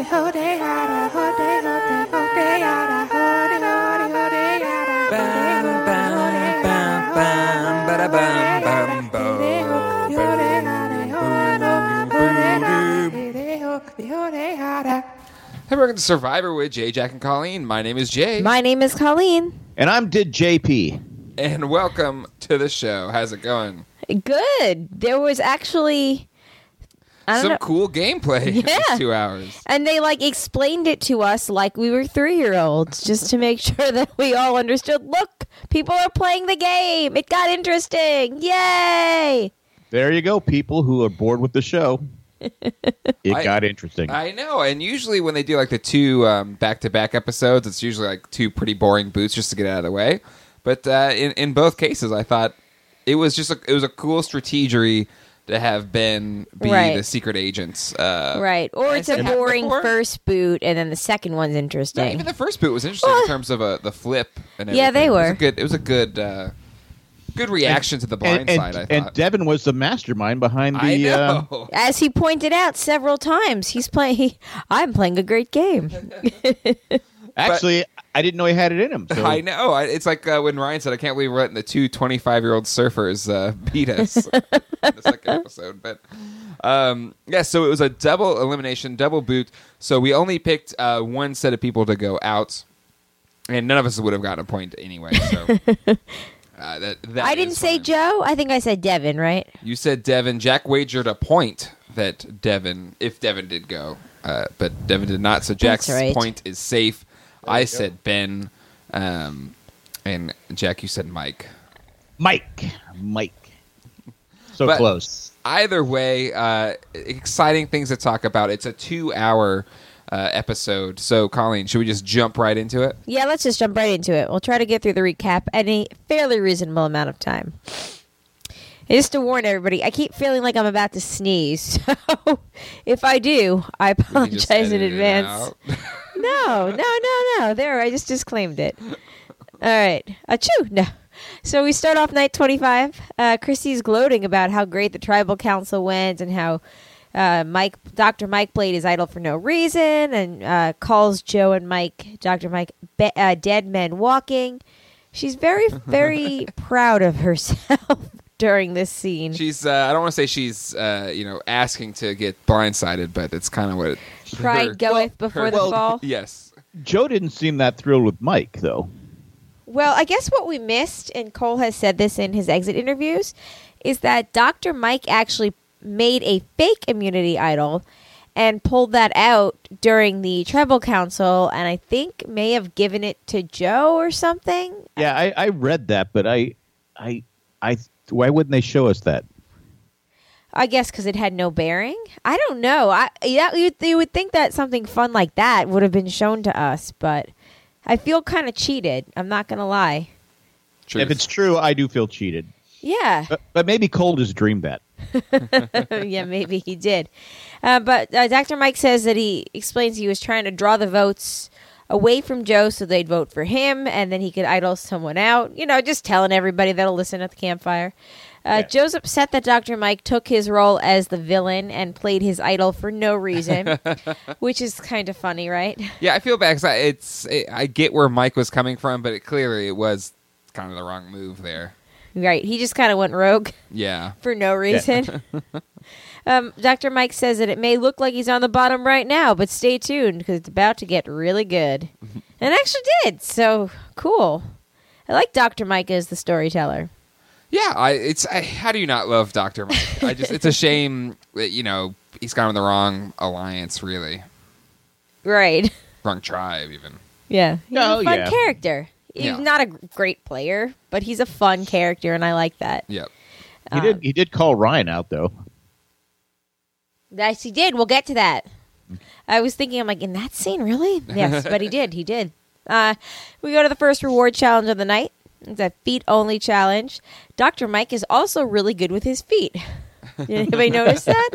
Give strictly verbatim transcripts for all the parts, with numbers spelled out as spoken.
Hey, welcome to Survivor with Jay, Jack, and Colleen. My name is Jay. My name is Colleen. And I'm Did J P. And welcome to the show. How's it going? Good. There was actually I don't some know. cool gameplay in Yeah. these two hours. And they like explained it to us like we were three-year-olds just to make sure that we all understood. Look, people are playing the game. It got interesting. Yay! There you go, people who are bored with the show. It I- got interesting. I know, and usually when they do like the two um, back-to-back episodes, it's usually like two pretty boring boots just to get out of the way. But uh, in in both cases, I thought it was just a, it was a cool strategery to have Ben be Right. the secret agents. Uh, Right. Or I it's a said that boring before. first boot and then the second one's No, interesting. even the first boot was interesting in terms of uh, the flip and everything. Yeah, they It was were. a good. It was a good. Uh, Good reaction to the blind and, and, side, I thought. and Devin was the mastermind behind the. I know. Uh, As he pointed out several times, he's playing. He, I'm playing a great game. actually, I didn't know he had it in him. So. I know. I, it's like uh, when Ryan said, I can't believe we're letting the two twenty-five-year-old surfers uh, beat us in the second episode. But, um, yeah, so it was a double elimination, double boot. So we only picked uh, one set of people to go out, and none of us would have gotten a point anyway. So uh, that, that I didn't is say fine. Joe. I think I said Devin, right? You said Devin. Jack wagered a point that Devin, if Devin did go, uh, but Devin did not. So Jack's That's right. point is safe. I said Ben, um, and Jack, you said Mike. Mike. Mike. So But- close. Either way, uh, exciting things to talk about. It's a two-hour uh, episode. So, Colleen, should we just jump right into it? Yeah, let's just jump right into it. We'll try to get through the recap in a fairly reasonable amount of time. And just to warn everybody, I keep feeling like I'm about to sneeze. So if I do, I We can just apologize in edit it advance. out. No, no, no, no. There, I just disclaimed it. All right. Achoo. No. So we start off night twenty-five. Uh, Chrissy's gloating about how great the tribal council went and how uh, Mike, Doctor Mike played his idol for no reason and uh, calls Joe and Mike, Doctor Mike, be- uh, dead men walking. She's very, very proud of herself during this scene. She's, uh, I don't want to say she's, uh, you know, asking to get blindsided, but it's kind of what it, Pride her- goeth before the well, fall. Yes. Joe didn't seem that thrilled with Mike, though. Well, I guess what we missed, and Cole has said this in his exit interviews, is that Doctor Mike actually made a fake immunity idol and pulled that out during the tribal council, and I think may have given it to Joe or something. Yeah, I, I read that, but I, I, I. Why wouldn't they show us that? I guess because it had no bearing. I don't know. I yeah, you, you would think that something fun like that would have been shown to us, but I feel kind of cheated. I'm not gonna lie. Truth. If it's true, I do feel cheated. Yeah. But, but maybe Cole just dreamed that. Yeah, maybe he did. Uh, but uh, Doctor Mike says that he explains he was trying to draw the votes away from Joe so they'd vote for him and then he could idol someone out. You know, just telling everybody that'll listen at the campfire. Uh, Yeah. Joe's upset that Doctor Mike took his role as the villain and played his idol for no reason, which is kind of funny, right? Yeah, I feel bad because it's, it, I get where Mike was coming from, but it clearly it was kind of the wrong move there. Right. He just kind of went rogue Yeah. for no reason. um, Doctor Mike says that it may look like he's on the bottom right now, but stay tuned because it's about to get really good. And it actually did. So cool. I like Doctor Mike as the storyteller. Yeah, I, it's I, how do you not love Doctor Mike? I just it's a shame that you know he's gone with the wrong alliance, really, Right. wrong tribe, even. Yeah. He's Oh, a fun yeah. character. He's Yeah. not a great player, but he's a fun character, and I like that. Yep. He Um, did. He did call Ryan out, though. Yes, he did. We'll get to that. I was thinking, I'm like, in that scene, really? Yes, but he did. He did. Uh, we go to the first reward challenge of the night. It's a feet-only challenge. Doctor Mike is also really good with his feet. Did anybody notice that?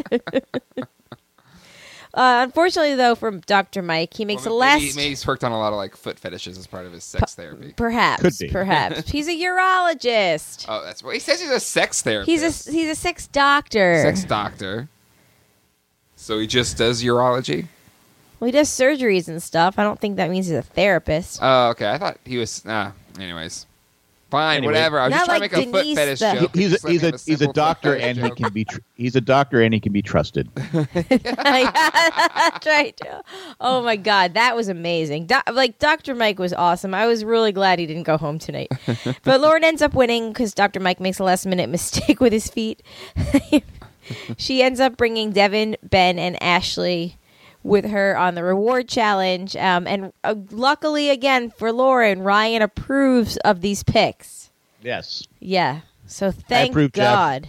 uh, unfortunately, though, from Doctor Mike, he makes Well, a maybe, last... maybe he's worked on a lot of like foot fetishes as part of his sex therapy. Perhaps. Could be. Perhaps. He's a urologist. Oh, that's what he says. He's a sex therapist. He's a he's a sex doctor. sex doctor. So he just does urology. Well, he does surgeries and stuff. I don't think that means he's a therapist. Oh, okay. I thought he was. Ah, anyways, fine, Anyway. whatever. I was Not just trying like to make a foot Denise fetish the- joke. He's Just a, let he's me a have he's a simple foot doctor fetish and he joke. can be tr- he's a doctor and he can be trusted. That's right. Oh my God, that was amazing. Do- like Doctor Mike was awesome. I was really glad he didn't go home tonight. But Lauren ends up winning because Doctor Mike makes a last minute mistake with his feet. She ends up bringing Devin, Ben, and Ashley with her on the reward challenge. Um, and uh, luckily, again for Lauren, Ryan approves of these picks. Yes, Yeah. So thank approve, Jeff. God.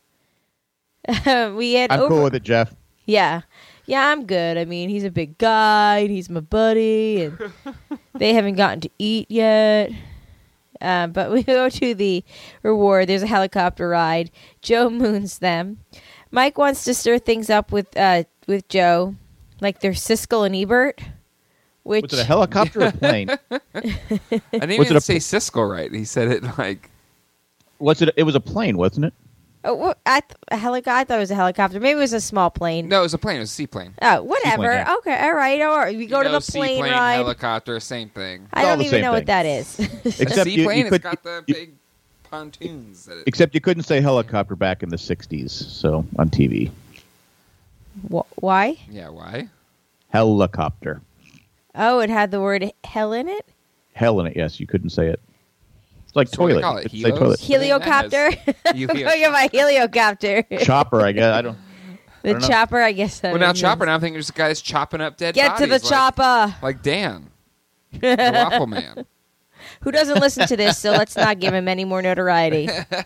we had I'm over- cool with it, Jeff. Yeah. Yeah, I'm good. I mean, he's a big guy, and he's my buddy, and they haven't gotten to eat yet. Uh, but we go to the reward. There's a helicopter ride. Joe moons them. Mike wants to stir things up with uh, with Joe, like they're Siskel and Ebert. Which Was it a helicopter or a plane? I didn't Was even it a- say Siskel right. He said it like. Was it? It was a plane, wasn't it? oh, wha- I th- a helico- I thought it was a helicopter. Maybe it was a small plane. No, it was a plane. It was a seaplane. Oh, whatever. Seaplane, yeah. Okay, all right, all right. We go You to know, the plane seaplane, ride. helicopter, same thing. I It's all don't the even same know thing. what that is. Except a you- seaplane, you it's could- got the you- big pontoons. That it, Except you couldn't say helicopter back in the sixties, so on T V. Wh- Why? yeah, why? Helicopter. Oh, it had the word hell in it? Hell in it, yes. You couldn't say it. It's like That's what they toilet. call it, You could say helos? toilet. Heliocopter? I'm Helio- talking about heliocopter. Chopper, I guess. I don't. The don't know. chopper, I guess. That Well, now means. chopper. Now I'm thinking there's a guy that's chopping up dead Get to the bodies, like- chopper. Like Dan, the Waffle Man. Who doesn't listen to this, so let's not give him any more notoriety.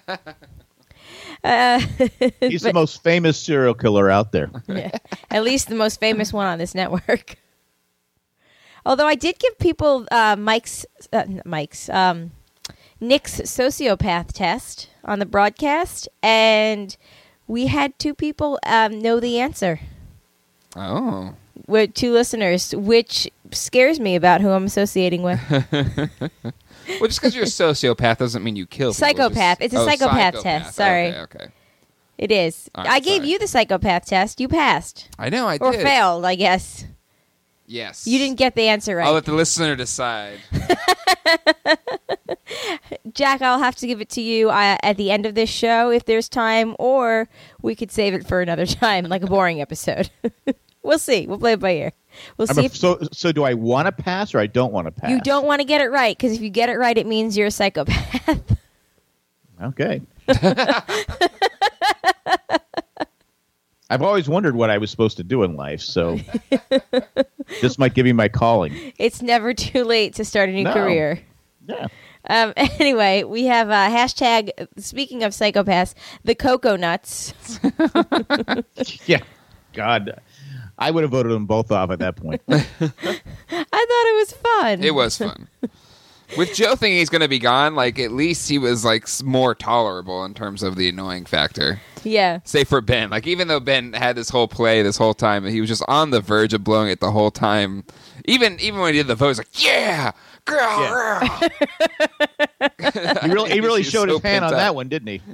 Uh, He's the most famous serial killer out there. yeah, at least the most famous one on this network. Although I did give people uh, Mike's, uh, not Mike's, um, Nick's sociopath test on the broadcast, and we had two people um, know the answer. Oh, With two listeners, which scares me about who I'm associating with. well, just because you're a sociopath doesn't mean you kill. people. Psychopath. It's a oh, psychopath test. Sorry. Okay, okay. It is. All right, I gave sorry. you the psychopath test. You passed. I know. I Or did. failed, I guess. Yes. You didn't get the answer right. I'll let the listener decide. Jack, I'll have to give it to you uh, at the end of this show if there's time, or we could save it for another time, like a boring episode. We'll see. We'll play it by ear. We'll I'm see a- if so, so do I want to pass or I don't want to pass? you don't want to get it right, because if you get it right, it means you're a psychopath. Okay. I've always wondered what I was supposed to do in life, so this might give me my calling. It's never too late to start a new No. career. Yeah. Um, anyway, we have a hashtag, speaking of psychopaths, the Cocoa Nuts. Yeah. God. I would have voted them both off at that point. I thought it was fun. It was fun. With Joe thinking he's going to be gone, like at least he was like s- more tolerable in terms of the annoying factor. Yeah. Say for Ben, like even though Ben had this whole play this whole time, he was just on the verge of blowing it the whole time. Even even when he did the vote, he was like, "Yeah, girl." Yeah. He really, he really He's showed so his hand on pent up. that one, didn't he?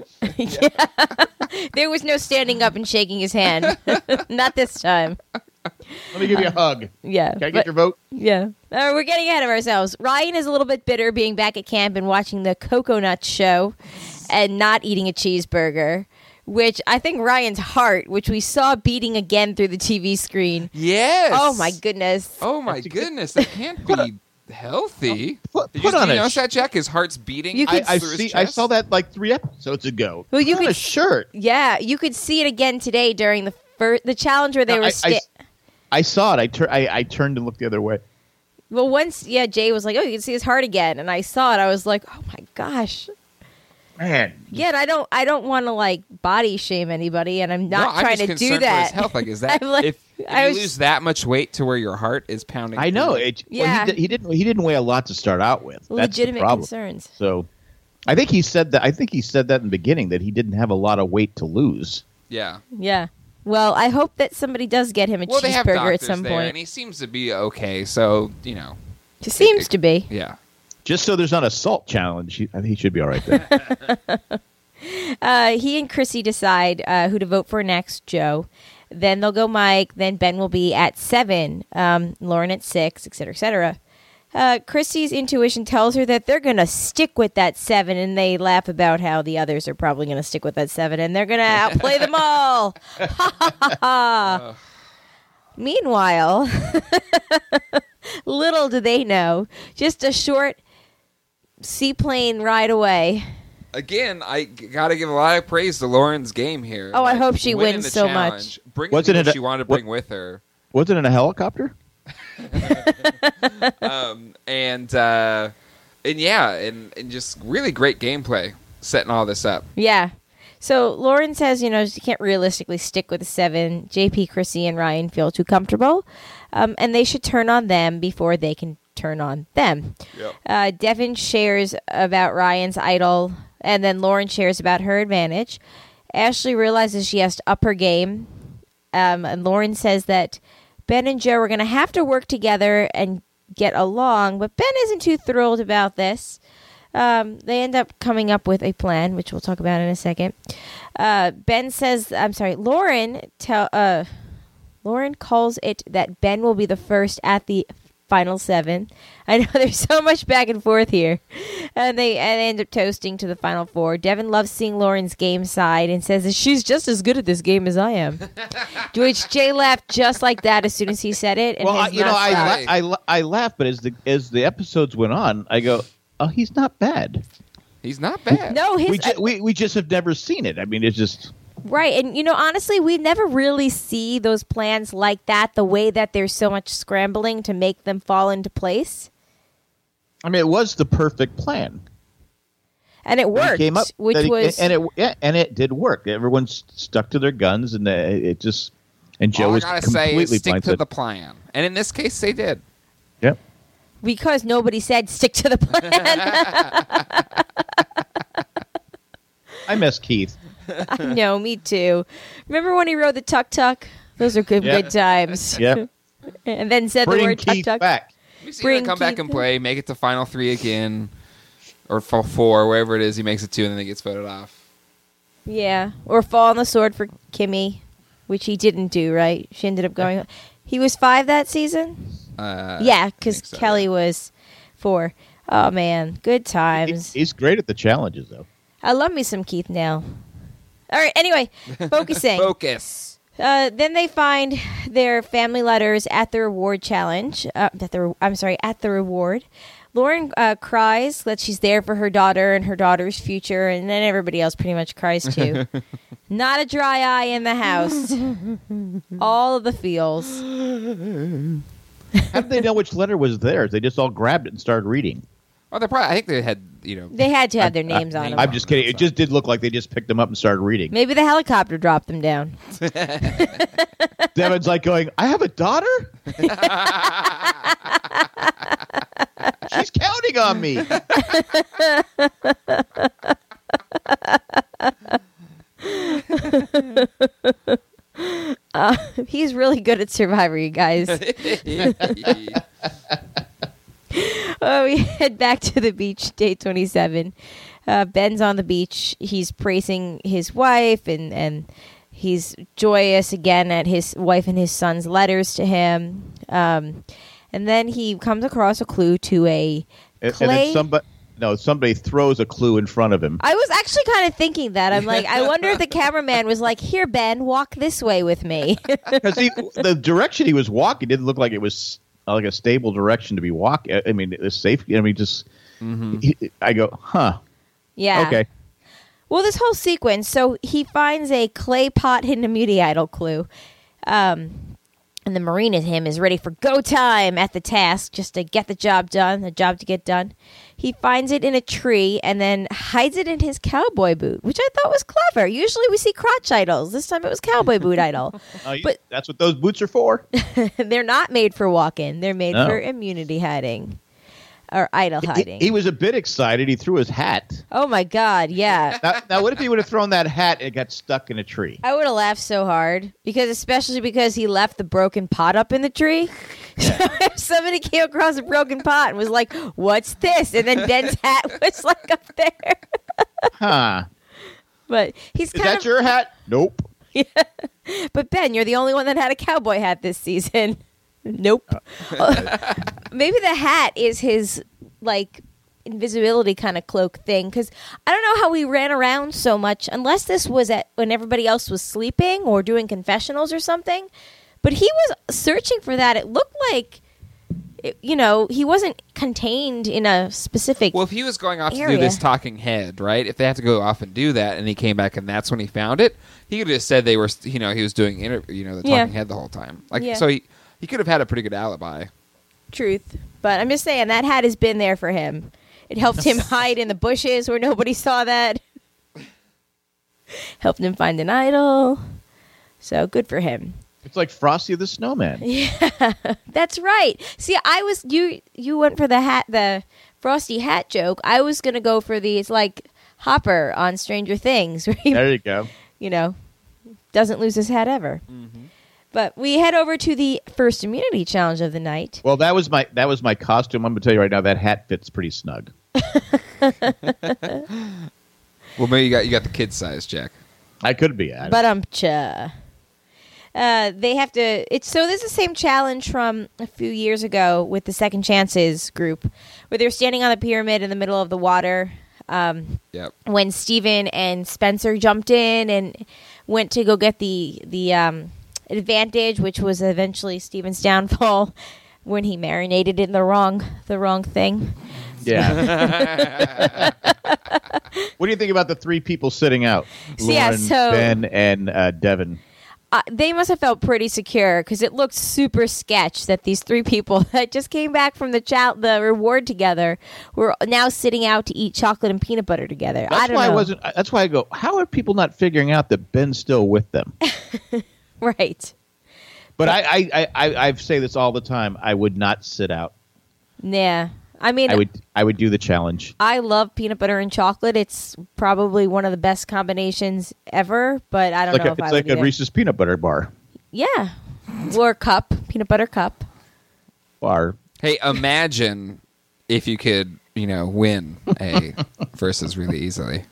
There was no standing up and shaking his hand. Not this time. Let me give you a hug. Yeah. Can I get but- your vote? Yeah. Uh, we're getting ahead of ourselves. Ryan is a little bit bitter being back at camp and watching the Cocoa Nut show and not eating a cheeseburger, which I think Ryan's heart, which we saw beating again through the T V screen. Yes. Oh, my goodness. Oh my goodness, that can't be healthy. Put, Did put you, on did you a notice sh- that, Jack? His heart's beating. You I, could- I through his see. I chest? saw that like three episodes ago. Well, you Put on could- a shirt. Yeah, you could see it again today during the fir- the challenge where they No, were I, sta- I, I saw it. I, tur- I I turned and looked the other way. Well, once, yeah, Jay was like, oh, you can see his heart again. And I saw it. I was like, oh, my gosh. Man, Yeah, and I don't I don't want to, like, body shame anybody, and I'm No, not I'm trying just to do concerned for that. his health. Like, is that I'm like- if, if I you was- lose that much weight to where your heart is pounding? I know through- it. Yeah. Well, he, did, he didn't. He didn't weigh a lot to start out with. That's the Legitimate problem. concerns. So, I think he said that. I think he said that in the beginning that he didn't have a lot of weight to lose. Yeah. Yeah. Well, I hope that somebody does get him a Well, they have cheeseburger at doctors some there, point. and he semes to be okay. So you know, It seems to be. yeah. Just so there's not a salt challenge, he, I think he should be all right there. Uh, he and Chrissy decide uh, who to vote for next, Joe. Then they'll go Mike. Then Ben will be at seven. Um, Lauren at six, et cetera, et cetera. Uh, Christy's intuition tells her that they're going to stick with that seven, and they laugh about how the others are probably going to stick with that seven, and they're going to outplay them all. Ha ha ha ha. Meanwhile, little do they know, just a short seaplane ride away. Again, I got to give a lot of praise to Lauren's game here. Oh, I Like, hope she winning wins the so challenge, much. Bringing Wasn't people it a- she wanted to what- bring with her. Was it in a helicopter? um, and uh, and yeah, and, and just really great gameplay setting all this up. Yeah. So Lauren says, you know, she can't realistically stick with the seven. J P, Chrissy, and Ryan feel too comfortable, um, and they should turn on them before they can turn on them. Yep. Uh, Devin shares about Ryan's idol, and then Lauren shares about her advantage. Ashley realizes she has to up her game, um, and Lauren says that Ben and Joe are going to have to work together and get along, but Ben isn't too thrilled about this. Um, they end up coming up with a plan, which we'll talk about in a second. Uh, Ben says, I'm sorry, Lauren tell uh, Lauren calls it that Ben will be the first at the final seven. I know there's so much back and forth here. And they, and they end up toasting to the final four. Devin loves seeing Lauren's game side and says that she's just as good at this game as I am. To which Jay laughed just like that as soon as he said it. And Well, I, has you know, not I, stopped. la- I la- I laugh, but as the as the episodes went on, I go, oh, he's not bad. He's not bad. No, his We, ju- we we just have never seen it. I mean, it's just right, and you know, honestly, we never really see those plans like that. The way that there's so much scrambling to make them fall into place, I mean, it was the perfect plan. and it He worked, came up, which that he- was and it yeah, and it did work. Everyone s- stuck to their guns, and uh, it just and Joe All I was gotta say completely is stick to blindsided. the plan, and in this case, they did. Yep. because nobody said stick to the plan. I miss Keith. I know, me too. Remember when he rode the tuk tuk? Those are good, Yeah. good times. Yep. And then said the Bring word tuk Keith tuk. back. We see Bring him come back Keith and in. play, make it to final three again, or f- four, wherever it is. He makes it two, and then he gets voted off. Yeah, or fall on the sword for Kimmy, which he didn't do. Right? She ended up going. He was five that season. Uh, Yeah, I because think so, Kelly yeah. was four. Oh man, good He- times. he's great at the challenges, though. I love me some Keith now. All right. Anyway, focusing. Focus. Uh, then they find their family letters at the reward challenge. Uh, at the I'm sorry, at the reward. Lauren uh, cries that she's there for her daughter and her daughter's future, and then everybody else pretty much cries too. Not a dry eye in the house. All of the feels. How did they know which letter was theirs? They just all grabbed it and started reading. Well, they probably. I think they had. You know. They had to have their names on them. I'm just kidding. It just did look like they just picked them up and started reading. Maybe the helicopter dropped them down. Devin's like going, I have a daughter? She's counting on me. Uh, he's really good at Survivor, you guys. Oh, we head back to the beach, day twenty-seven. Uh, Ben's on the beach. He's praising his wife, and, and he's joyous again at his wife and his son's letters to him. Um, and then he comes across a clue to a And, clay. and then somebody, no, somebody throws a clue in front of him. I was actually kind of thinking that. I'm like, I wonder if the cameraman was like, "Here, Ben, walk this way with me." Because the direction he was walking didn't look like it was uh, like a stable direction to be walking. I mean, it was safe. I mean, just, he- I go, huh, Yeah. okay. Well, this whole sequence, so he finds a clay pot hidden immunity idol clue. Um, and the Marine in him is ready for go time at the task, just to get the job done, the job to get done. He finds it in a tree and then hides it in his cowboy boot, which I thought was clever. Usually we see crotch idols. This time it was cowboy boot idol. Uh, you- But- that's what those boots are for. They're not made for walk-in. They're made No. for immunity hiding. Or idol He, hiding. he was a bit excited. He threw his hat. Oh, my God, yeah. Now, now, what if he would have thrown that hat and it got stuck in a tree? I would have laughed so hard because, especially because he left the broken pot up in the tree. So if somebody came across a broken pot and was like, "What's this?" and then Ben's hat was like up there. Huh. But he's Is kind that of your hat? Nope. But Ben, you're the only one that had a cowboy hat this season. Nope. Uh, maybe the hat is his like invisibility kind of cloak thing, because I don't know how he ran around so much unless this was at when everybody else was sleeping or doing confessionals or something. But he was searching for that. It looked like, it, you know, he wasn't contained in a specific Well, if he was going off area. to do this talking head, right? If they have to go off and do that, and he came back and that's when he found it, he could have just said they were, you know, he was doing, inter- you know, the Yeah. talking head the whole time. Like, Yeah. so he he could have had a pretty good alibi. Truth. But I'm just saying that hat has been there for him. It helped him hide in the bushes where nobody saw that. Helped him find an idol. So good for him. It's like Frosty the Snowman. Yeah, that's right. See, I was you. You went for the hat, the Frosty hat joke. I was gonna go for the it's like Hopper on Stranger Things, where he, There you go. you know, doesn't lose his hat ever. Mm-hmm. But we head over to the first immunity challenge of the night. Well, that was my that was my costume. I'm gonna tell you right now, that hat fits pretty snug. Well, maybe you got you got the kid size, Jack. I could be. I But um, cha. Uh, they have to. It's so. This is the same challenge from a few years ago with the Second Chances group, where they're standing on the pyramid in the middle of the water. Um, Yep. when Steven and Spencer jumped in and went to go get the the um, advantage, which was eventually Steven's downfall when he marinated in the wrong the wrong thing. Yeah. What do you think about the three people sitting out? So, Lauren, yeah, so- Ben, and uh, Devin. Uh, they must have felt pretty secure because it looked super sketch that these three people that just came back from the chal- the reward together were now sitting out to eat chocolate and peanut butter together. That's I don't why know. I wasn't. That's why I go. How are people not figuring out that Ben's still with them? Right. But I, I, I, I, I say this all the time. I would not sit out. Yeah. I mean, I would, I would do the challenge. I love peanut butter and chocolate. It's probably one of the best combinations ever, but I don't Like know a, if it's I like would a either. Reese's peanut butter bar. Yeah. Or cup, peanut butter cup. Bar. Hey, imagine if you could, you know, win a versus really easily.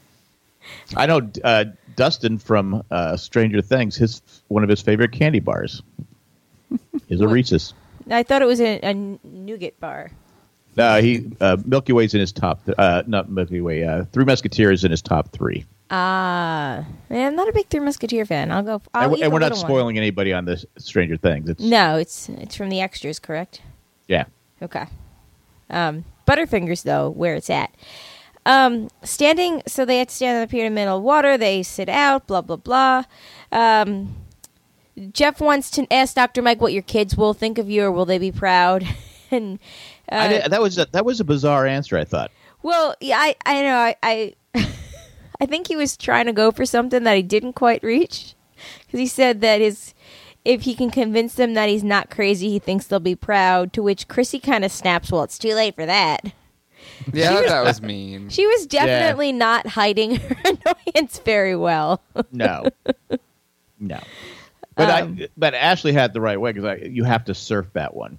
I know uh, Dustin from uh, Stranger Things. His one of his favorite candy bars is a What? Reese's. I thought it was a, a nougat bar. Uh, he uh, Milky Way's in his top. Th- uh, not Milky Way. Uh, Three Musketeers in his top three. Ah, man, I'm not a big Three Musketeer fan. I'll go. I'll and eat and the we're not little one. spoiling anybody on this Stranger Things. It's, No, it's it's from the extras, correct? Yeah. Okay. Um, Butterfingers, though, where it's at. Um, standing, so they had to stand on the pier in the middle of water. They sit out, blah, blah, blah. Um, Jeff wants to ask Doctor Mike what your kids will think of you, or will they be proud? and uh, I did, that was a, that was a bizarre answer. I thought. Well, yeah, I, I know. I, I, I think he was trying to go for something that he didn't quite reach. Because he said that his, if he can convince them that he's not crazy, he thinks they'll be proud. To which Chrissy kind of snaps, well, it's too late for that. Yeah, I thought that was mean. She was definitely not hiding her annoyance very well. No. No. But Um, I, but Ashley had the right way because you have to surf that one.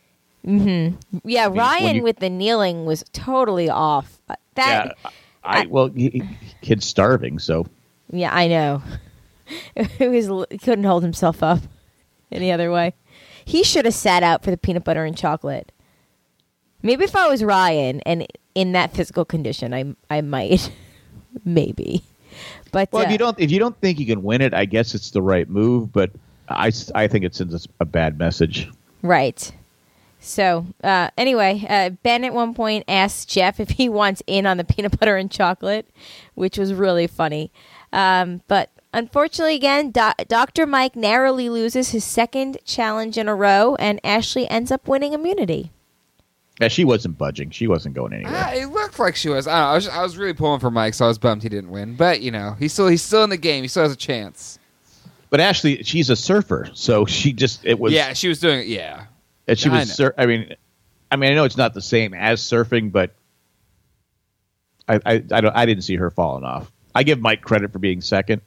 Yeah, when Ryan you- with the kneeling was totally off. Uh, That, yeah. I, well, he, he- kid's starving, so yeah, I know. It was he couldn't hold himself up any other way. He should have sat out for the peanut butter and chocolate. Maybe if I was Ryan and in that physical condition, I I might, maybe. But well, uh, if you don't if you don't think you can win it, I guess it's the right move. But I, s- I think it sends a bad message. right. So uh, anyway, uh, Ben at one point asks Jeff if he wants in on the peanut butter and chocolate, which was really funny. Um, but unfortunately, again, Do- Doctor Mike narrowly loses his second challenge in a row, and Ashley ends up winning immunity. Yeah, she wasn't budging. She wasn't going anywhere. Ah, it looked like she was. I don't know. I was, I was really pulling for Mike, so I was bummed he didn't win. But you know, he's still he's still in the game. He still has a chance. But Ashley, she's a surfer, so she just it was. Yeah, she was doing it. Yeah, and she I was. know. Sur- I mean, I mean, I know it's not the same as surfing, but I, I, I don't. I didn't see her falling off. I give Mike credit for being second,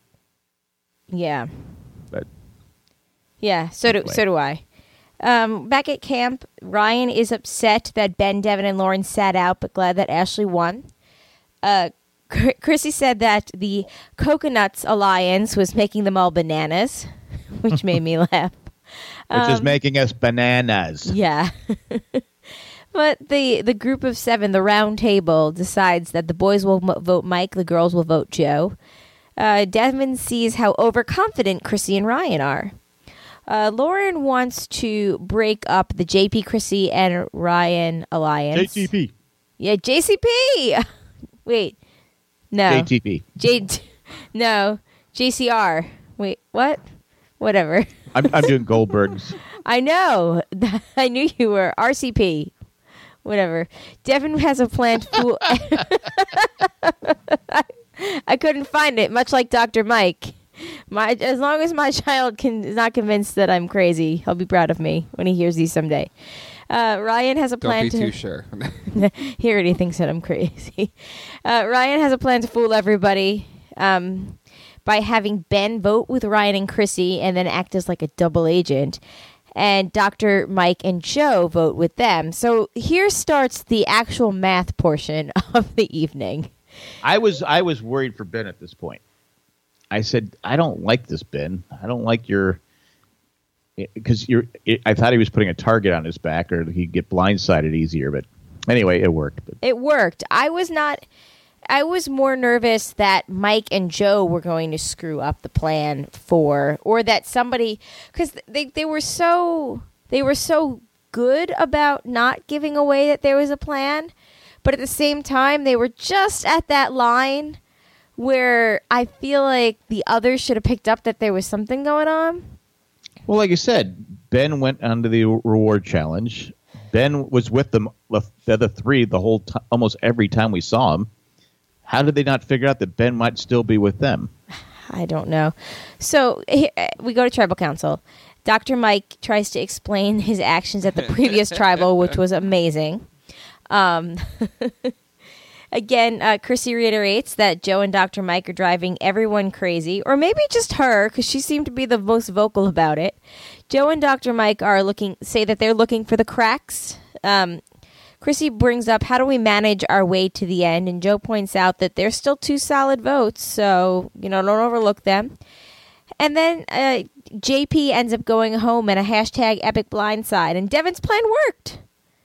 Yeah. but Yeah, so do Anyway. so do I. Um, back at camp, Ryan is upset that Ben, Devin, and Lauren sat out, but glad that Ashley won. Uh, Chr- Chrissy said that the Coconuts Alliance was making them all bananas, which made me laugh. Which is Um, making us bananas. Yeah. But the, the group of seven, the round table, decides that the boys will mo- vote Mike, the girls will vote Joe. Uh, Devin sees how overconfident Chrissy and Ryan are. Uh, Lauren wants to break up the J P, Chrissy, and Ryan alliance. J T P. Yeah, J C P. Wait. No. J T P. J- no. J C R. Wait, what? Whatever. I'm, I'm doing Goldberg's. I know. I knew you were. R C P. Whatever. Devin has a plan to fool. I, I couldn't find it, much like Doctor Mike. My, as long as my child can, is not convinced that I'm crazy, he'll be proud of me when he hears these someday. Uh, Ryan has a Don't plan be to. too sure. He already thinks that I'm crazy. Uh, Ryan has a plan to fool everybody um, by having Ben vote with Ryan and Chrissy and then act as like a double agent. And Doctor Mike and Joe vote with them. So here starts the actual math portion of the evening. I was I was worried for Ben at this point. I said, I don't like this, Ben. I don't like your because you're. It, I thought he was putting a target on his back, or he'd get blindsided easier. But anyway, it worked. But. It worked. I was not. I was more nervous that Mike and Joe were going to screw up the plan for, or that somebody, because they they were so they were so good about not giving away that there was a plan, but at the same time they were just at that line where I feel like the others should have picked up that there was something going on. Well, like you said, Ben went onto the reward challenge. Ben was with them, the other three, the whole time, almost every time we saw him. How did they not figure out that Ben might still be with them? I don't know. So he- we go to tribal council. Doctor Mike tries to explain his actions at the previous tribal, which was amazing. Um, again, uh, Chrissy reiterates that Joe and Doctor Mike are driving everyone crazy, or maybe just her, because she seemed to be the most vocal about it. Joe and Doctor Mike are looking, say that they're looking for the cracks. Um, Chrissy brings up, how do we manage our way to the end? And Joe points out that there's still two solid votes, so, you know, don't overlook them. And then uh, J P ends up going home in a hashtag epic blindside, and Devin's plan worked.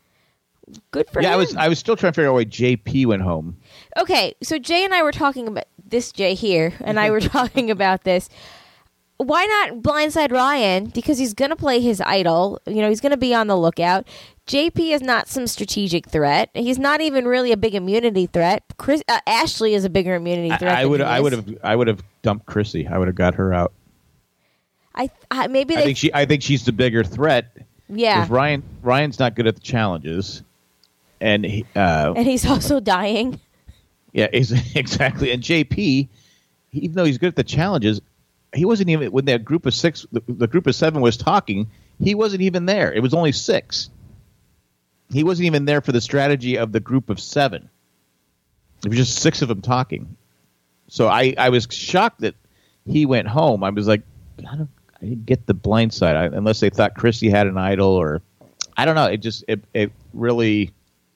Good for yeah, him. I was I was still trying to figure out why J P went home. Okay, so Jay and I were talking about this, Jay here, and I were talking about this. Why not blindside Ryan? Because he's going to play his idol. You know, he's going to be on the lookout. J P is not some strategic threat. He's not even really a big immunity threat. Chris, uh, Ashley is a bigger immunity threat. I, I would I would have I would have dumped Chrissy. I would have got her out. I, I maybe they. I think she I think she's the bigger threat. Yeah. Because Ryan Ryan's not good at the challenges, and he, uh, And he's also dying. yeah, he's, exactly. And J P, even though he's good at the challenges, he wasn't even when that group of six, the, the group of seven was talking. He wasn't even there. It was only six. He wasn't even there for the strategy of the group of seven. It was just six of them talking. So I, I was shocked that he went home. I was like, I don't, I didn't get the blind side, I, unless they thought Chrissy had an idol, or I don't know. It just it, it really.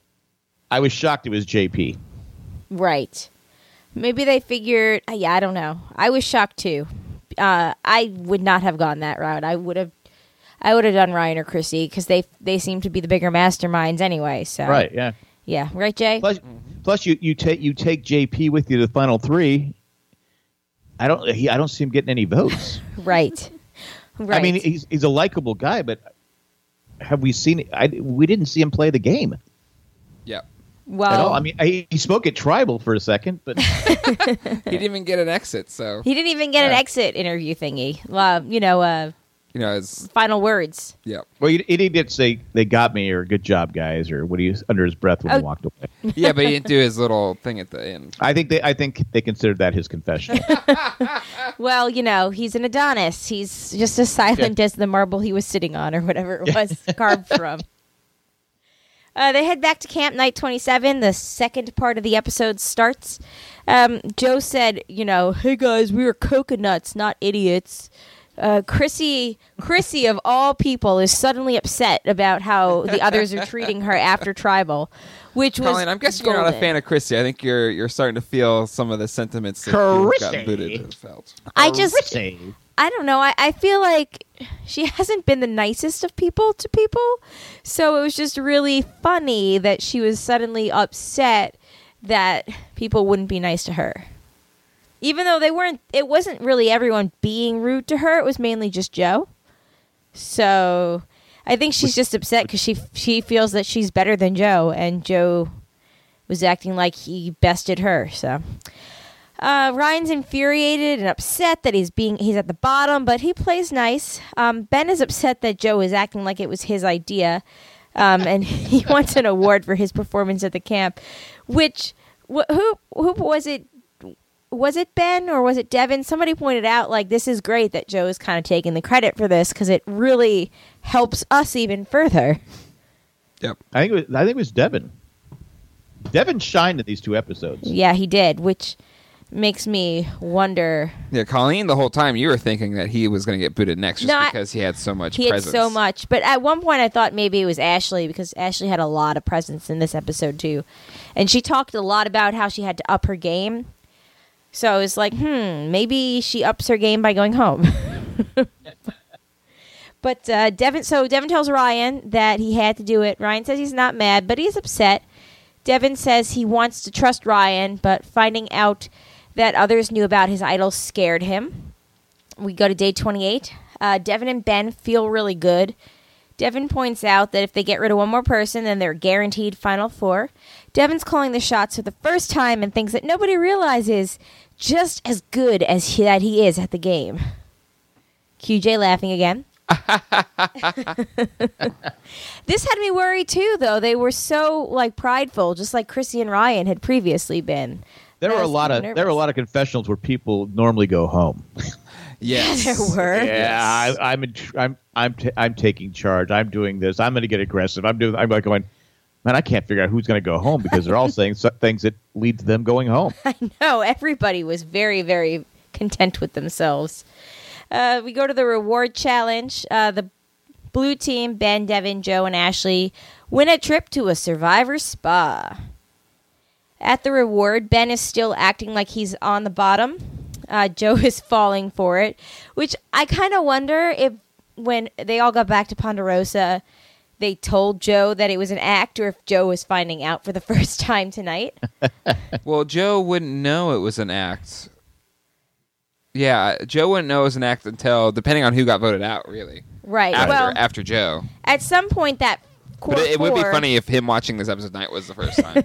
I was shocked it was J P. Right. Maybe they figured. Uh, yeah, I don't know. I was shocked too. Uh, I would not have gone that route. I would have. I would have done Ryan or Chrissy because they they seem to be the bigger masterminds anyway. So Right. Yeah. yeah, right, Jay. Plus, plus you, you take you take J P with you to the final three. I don't he, I don't see him getting any votes. Right. Right. I mean, he's he's a likable guy, but have we seen? I we didn't see him play the game Yeah. well, at all. I mean, I, he spoke at Tribal for a second, but He didn't even get an exit, so he didn't even get an Yeah. exit interview thingy. Uh, you know, uh, you know, it's final words. yeah. well, he, he didn't say they got me or good job, guys, or what he under his breath when Oh. he walked away. Yeah, but he didn't do his little thing at the end. I think they I think they considered that his confession. Well, you know, he's an Adonis. He's just as silent as the marble he was sitting on, or whatever it was carved from. Uh, they head back to Camp Night twenty-seven. The second part of the episode starts. Um, Joe said, you know, hey guys, we were coconuts, not idiots. Uh, Chrissy, Chrissy of all people, is suddenly upset about how the others are treating her after Tribal, which was Colleen, I'm guessing golden. you're not a fan of Chrissy. I think you're you're starting to feel some of the sentiments that you've gotten booted have felt. I just, Chrissy. I don't know. I, I feel like she hasn't been the nicest of people to people, so it was just really funny that she was suddenly upset that people wouldn't be nice to her. Even though they weren't, it wasn't really everyone being rude to her. It was mainly just Joe. So I think she's just upset because she she feels that she's better than Joe, and Joe was acting like he bested her. So uh, Ryan's infuriated and upset that he's being he's at the bottom, but he plays nice. Um, Ben is upset that Joe is acting like it was his idea, um, and he wants an award for his performance at the camp. Which wh- who who was it? Was it Ben or was it Devin? Somebody pointed out, like, this is great that Joe is kind of taking the credit for this because it really helps us even further. Yep. I think it was, I think it was Devin. Devin shined in these two episodes. Yeah, he did, which makes me wonder. Yeah, Colleen, the whole time you were thinking that he was going to get booted next just No, I- because he had so much He presence. had so much. But at one point I thought maybe it was Ashley because Ashley had a lot of presence in this episode too. And she talked a lot about how she had to up her game. So I was like, hmm, maybe she ups her game by going home. But uh, Devin, so Devin tells Ryan that he had to do it. Ryan says he's not mad, but he's upset. Devin says he wants to trust Ryan, but finding out that others knew about his idol scared him. We go to day twenty-eight. Uh, Devin and Ben feel really good. Devin points out that if they get rid of one more person, then they're guaranteed Final Four. Devin's calling the shots for the first time and thinks that nobody realizes just as good as he, that he is at the game. Q J laughing again. This had me worried too, though. They were so like prideful, just like Chrissy and Ryan had previously been. There I were a was lot of nervous. there were a lot of confessionals where people normally go home. Yes. There were. Yeah, I, I'm in, I'm I'm t- I'm taking charge. I'm doing this. I'm going to get aggressive. I'm doing. I'm like going. Man, I can't figure out who's going to go home because they're all saying so- things that lead to them going home. I know. Everybody was very, very content with themselves. Uh, we go to the reward challenge. Uh, the blue team, Ben, Devin, Joe, and Ashley, win a trip to a Survivor spa. At the reward, Ben is still acting like he's on the bottom. Uh, Joe is falling for it, which I kind of wonder if when they all got back to Ponderosa, they told Joe that it was an act, or if Joe was finding out for the first time tonight. Well, Joe wouldn't know it was an act. Yeah, Joe wouldn't know it was an act until, depending on who got voted out, really. Right. After, well, after Joe. at some point that core But it, it would be four- funny if him watching this episode tonight was the first time.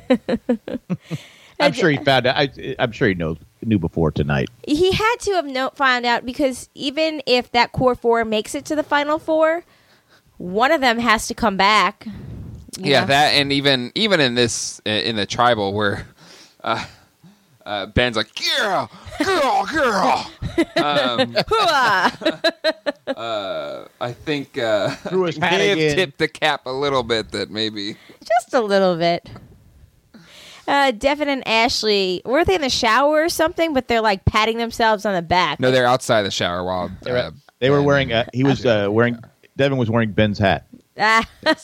I'm sure he found out. I, I'm sure he knows knew before tonight. He had to have no, found out because even if that core four makes it to the final four, one of them has to come back. you Yeah, know? that, and even even in this, in the tribal where uh, uh, Ben's like, girl, girl, girl. um, Hooah! uh, I think uh, Threw his hat may have again. tipped the cap a little bit that maybe. Just a little bit. Uh, Devin and Ashley, were they in the shower or something? But they're like patting themselves on the back. No, they're outside the shower while They were, uh, they were Ben- wearing. Uh, he was uh, wearing. Devin was wearing Ben's hat, Ah,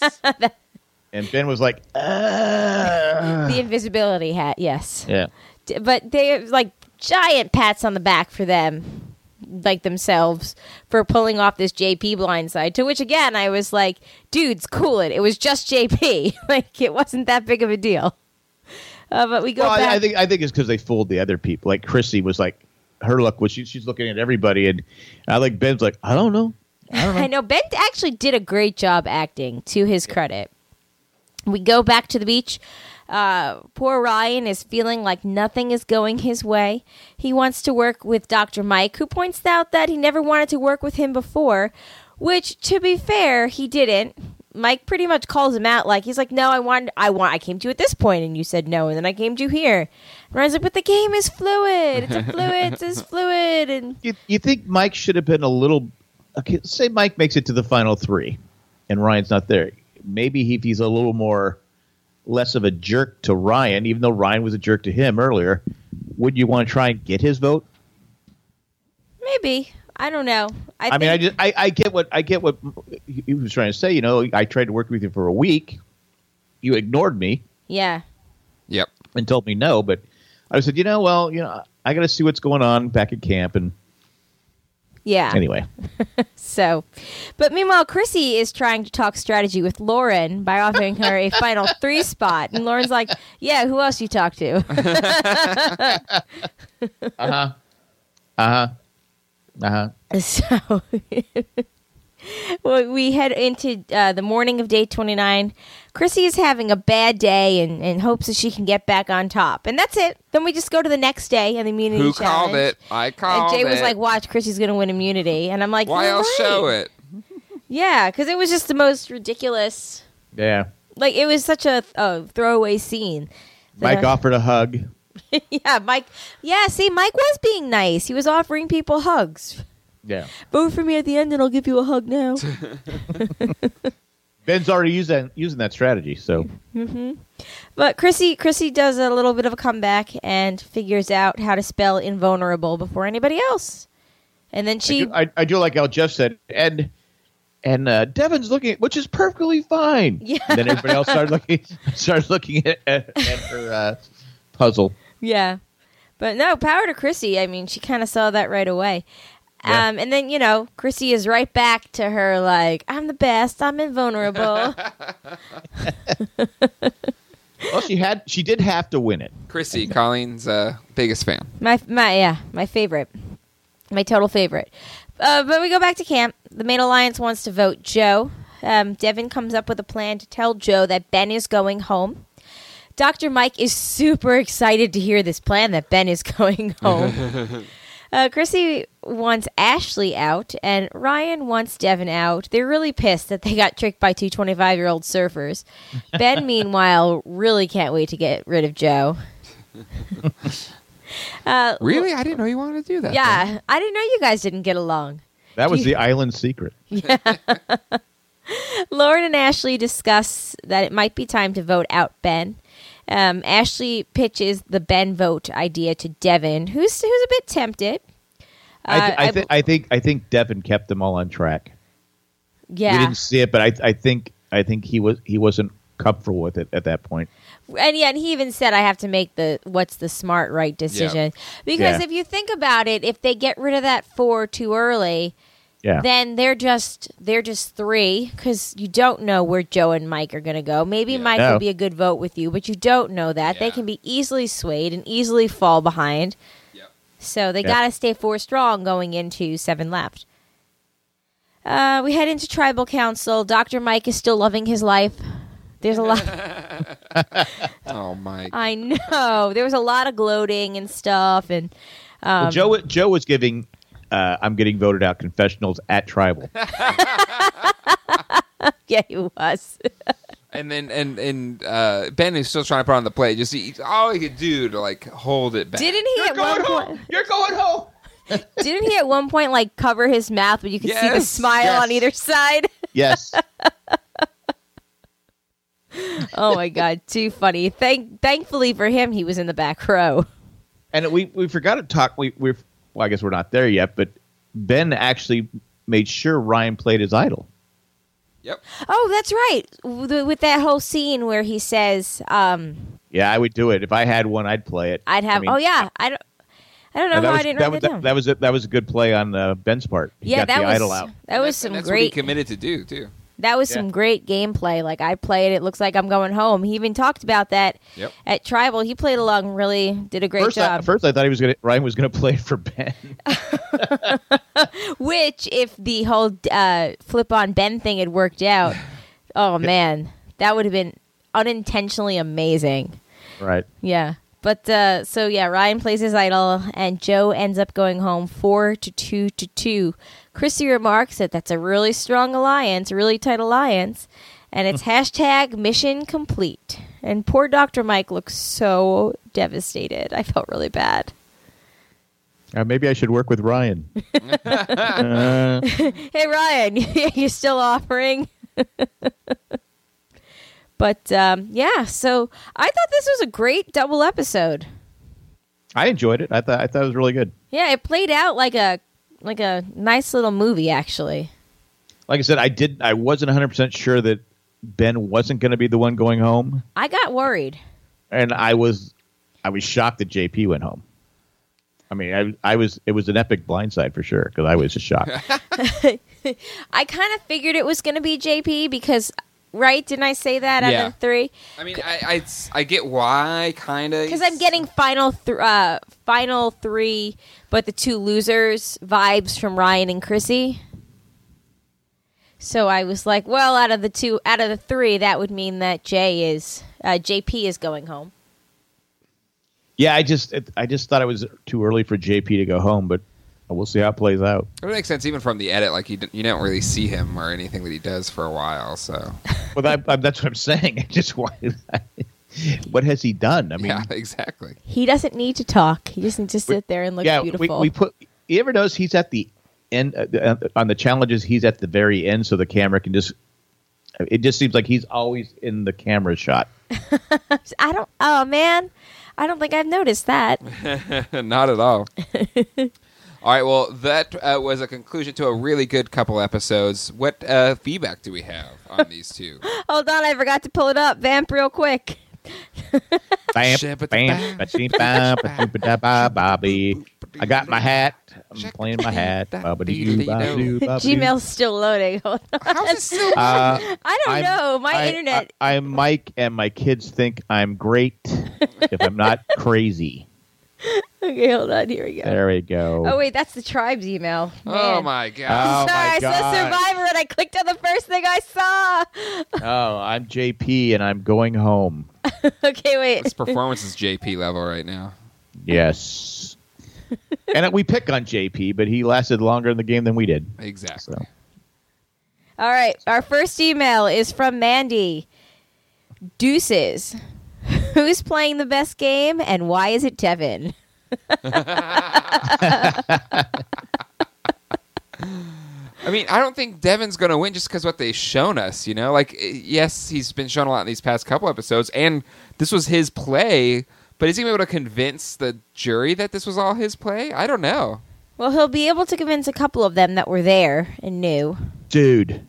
and Ben was like, "Ah." the invisibility hat, yes. "Yeah." D- But they like giant pats on the back for them, like themselves, for pulling off this J P blindside. To which again, I was like, "Dudes, cool it. It was just J P. Like it wasn't that big of a deal." Uh, but we go Well, back. I, I think I think it's because they fooled the other people. Like Chrissy was like, her look was she, she's looking at everybody, and I like Ben's like, I don't know. I don't know. I know Ben actually did a great job acting, to his credit. We go back to the beach. Uh, poor Ryan is feeling like nothing is going his way. He wants to work with Doctor Mike, who points out that he never wanted to work with him before, which, to be fair, he didn't. Mike pretty much calls him out, like he's like, "No, I want, I want, I came to you at this point, and you said no, and then I came to you here." And Ryan's like, "But the game is fluid. It's a fluid. It's fluid." And You, you think Mike should have been a little? Okay, say Mike makes it to the final three, and Ryan's not there. Maybe he, if he's a little more, less of a jerk to Ryan, even though Ryan was a jerk to him earlier. Would you want to try and get his vote? maybe. I don't know. I, I think, mean, I just I, I get what I get what he was trying to say. You know, I tried to work with you for a week. You ignored me yeah. Yep. and told me no, but I said, you know, well, you know, I got to see what's going on back at camp, and Yeah. anyway, So, but meanwhile, Chrissy is trying to talk strategy with Lauren by offering her a final three spot, and Lauren's like, "Yeah, who else you talk to?" uh huh, uh huh, uh huh. So, well, we head into uh, the morning of day twenty-nine. Chrissy is having a bad day and, and hopes that she can get back on top, and that's it. Then we just go to the next day and the immunity Who challenge. called it? I called And Jay was it. like, "Watch, Chrissy's going to win immunity," and I'm like, Why "You're else right." show it? Yeah, because it was just the most ridiculous. Yeah, Like, it was such a, a throwaway scene. Mike That- offered a hug. yeah, Mike. Yeah, see, Mike was being nice. He was offering people hugs. Yeah, Vote for me at the end, and I'll give you a hug now. Ben's already using that, using that strategy. So But Chrissy, Chrissy does a little bit of a comeback and figures out how to spell invulnerable before anybody else. And then I, she, do, I, I do like how Jeff said, and and uh, Devin's looking, which is perfectly fine. Yeah. And then everybody else started looking started looking at, at, at her uh, puzzle. yeah. But no, power to Chrissy. I mean, she kind of saw that right away. Yeah. Um, and then, you know, Chrissy is right back to her like, I'm the best. I'm invulnerable. Well, she had she did have to win it. Chrissy, Colleen's uh, biggest fan. My, my, yeah, my favorite. My total favorite. Uh, but we go back to camp. The main alliance wants to vote Joe. Um, Devin comes up with a plan to tell Joe that Ben is going home. Doctor Mike is super excited to hear this plan that Ben is going home. uh, Chrissy wants Ashley out, and Ryan wants Devin out. They're really pissed that they got tricked by two twenty-five-year-old surfers. Ben, meanwhile, really can't wait to get rid of Joe. Uh, Really? I didn't know you wanted to do that. Yeah, I didn't know you guys didn't get along. That was Do you- the island secret. Lauren and Ashley discuss that it might be time to vote out Ben. Um, Ashley pitches the Ben vote idea to Devin, who's who's a bit tempted. I, th- Uh, I, th- I think I think Devin kept them all on track. yeah, We didn't see it, but I I think I think he was he wasn't comfortable with it at that point. and yet he even said, "I have to make the what's the smart right decision." Because Yeah. if you think about it, if they get rid of that four too early, Yeah. then they're just they're just three because you don't know where Joe and Mike are going to go. Maybe Yeah. Mike No. will be a good vote with you, but you don't know that. They Yeah. can be easily swayed and easily fall behind. Yep. So they Yeah. got to stay four strong going into seven left. Uh, we head into tribal council. Doctor Mike is still loving his life. There's a lot. Oh, Mike. I know. There was a lot of gloating and stuff, and um, Well, Joe Joe was giving uh, I'm getting voted out confessionals at tribal. yeah, he was. And then and and uh, Ben is still trying to put on the play. Just he, all he could do to like hold it back. Didn't he at one point? You're going home. Didn't he at one point like cover his mouth, but you could see the Yes, smile yes. on either side? Yes. Oh my god, too funny. Thank, thankfully for him, he was in the back row. And we we forgot to talk. We we well, I guess we're not there yet. But Ben actually made sure Ryan played his idol. Yep. Oh, that's right. With with that whole scene where he says, um, Yeah, I would do it if I had one. I'd play it. "I'd have." I mean, oh yeah, I don't. I don't know that how was, I didn't that write was, that down. that was a, that was a good play on uh, Ben's part. He yeah, got that the was idol out. that was And some that's what he great. committed to do too. That was Yeah. some great gameplay. Like I played, it looks like I'm going home. He even talked about that Yep. at Tribal. He played along, really did a great First, I, job. first I thought he was gonna Ryan was gonna play it for Ben. Which, if the whole uh, flip on Ben thing had worked out, oh man, that would have been unintentionally amazing. Right. Yeah. But uh, so yeah, Ryan plays his idol, and Joe ends up going home four to two to two. Chrissy remarks that that's a really strong alliance, a really tight alliance, and it's hashtag mission complete. And poor Doctor Mike looks so devastated. I felt really bad. Uh, maybe I should work with Ryan. uh, Hey Ryan, you still offering? But um, yeah, so I thought this was a great double episode. I enjoyed it. I thought I thought it was really good. Yeah, it played out like a like a nice little movie, actually. Like I said, I did. I wasn't one hundred percent sure that Ben wasn't going to be the one going home, I got worried. and I was, I was shocked that J P went home. I mean, I, I was. It was an epic blindside for sure because I was just shocked. I kind of figured it was going to be J P because, right? Didn't I say that Yeah. out of the three? I mean, I I, I get why, kind of. Because I'm getting final th- uh, final three, but the two losers vibes from Ryan and Chrissy. So I was like, well, out of the two, out of the three, that would mean that Jay is uh, J P is going home. Yeah, I just, it, I just thought it was too early for J P to go home, but we'll see how it plays out. It makes sense even from the edit. Like you, you don't really see him or anything that he does for a while. So Well, that, I, that's what I'm saying. I just wanted. What has he done? I mean, yeah, exactly. He doesn't need to talk. He just needs to sit there and look yeah, beautiful. we, we put. You ever notice he's at the end uh, on the challenges? He's at the very end, so the camera can just. It just seems like he's always in the camera shot. I don't. Oh man, I don't think I've noticed that. Not at all. All right, well, that uh, was a conclusion to a really good couple episodes. What uh, feedback do we have on these two? Hold on, I forgot to pull it up. Vamp real quick. Bam, bam, ba-dee, bam, ba-dee, ba-da, ba, Bobby. I got my hat. I'm playing my hat. Ba-ba-dee-doo, ba-ba-doo, ba-ba-doo. Gmail's still loading. Hold on. How's it still? Uh, I don't I'm- know. My I, internet. I, I'm Mike, and my kids think I'm great if I'm not crazy. Okay, hold on. Here we go. There we go. Oh wait, that's the tribe's email. Oh Man. my god! Oh, Sorry, my I saw God. Survivor and I clicked on the first thing I saw. Oh, I'm J P, and I'm going home. Okay, wait. This performance is J P level right now. Yes. And we pick on J P, but he lasted longer in the game than we did. Exactly. So. All right, our first email is from Mandy. Deuces. Who's playing the best game and why is it Devin? I mean, I don't think Devin's going to win just because what they've shown us, you know? Like, yes, he's been shown a lot in these past couple episodes, and this was his play, but is he able to convince the jury that this was all his play? I don't know. Well, he'll be able to convince a couple of them that were there and knew. Dude.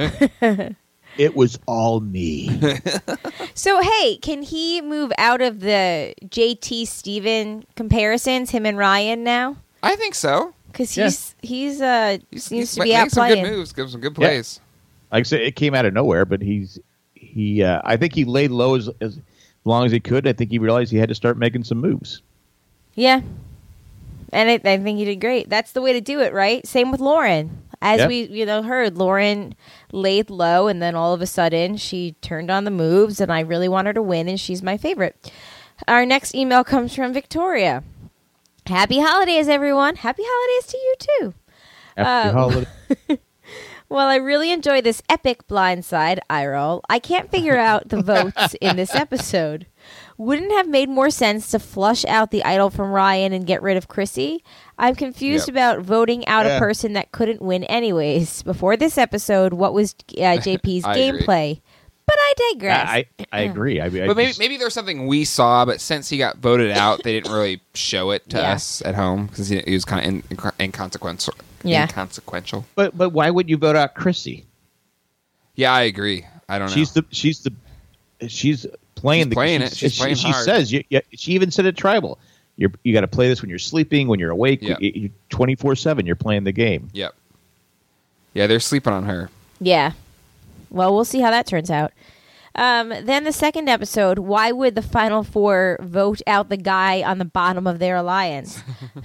It was all me. So, hey, can he move out of the J T Steven comparisons, him and Ryan now? I think so. Because Yeah. he's, he's, uh, He's, seems he's to be making out some playing. good moves, give some good Yeah. plays. Like I said, it came out of nowhere, but he's he. Uh, I think he laid low as, as long as he could. I think he realized he had to start making some moves. Yeah. And I, I think he did great. That's the way to do it, right? Same with Lauren. As Yeah. we, you know, heard, Lauren laid low, and then all of a sudden she turned on the moves, and I really want her to win, and she's my favorite. Our next email comes from Victoria. Happy holidays, everyone. Happy holidays to you, too. After Uh, holiday. Well, I really enjoy this epic blindside eye roll. I can't figure out the votes in this episode. Wouldn't it have made more sense to flush out the idol from Ryan and get rid of Chrissy? I'm confused Yep. about voting out Yeah. a person that couldn't win anyways. Before this episode, what was uh, J P's I agree. gameplay? But I digress. I, I agree. I, mean, I But maybe just- maybe there's something we saw, but since he got voted out, they didn't really show it to Yeah. us at home because he, he was kind of in, in, inconsequential. Yeah. Inconsequential. But but why would you vote out Chrissy? Yeah, I agree. I don't know. She's the she's the she's playing She's the playing she's- it. She's she, playing she hard. says you, you, she even said at tribal. You're you got to play this when you're sleeping, when you're awake. Yep. You twenty-four seven. You're playing the game. Yep. Yeah, they're sleeping on her. Yeah. Well, we'll see how that turns out. Um, then the second episode, why would the final four vote out the guy on the bottom of their alliance?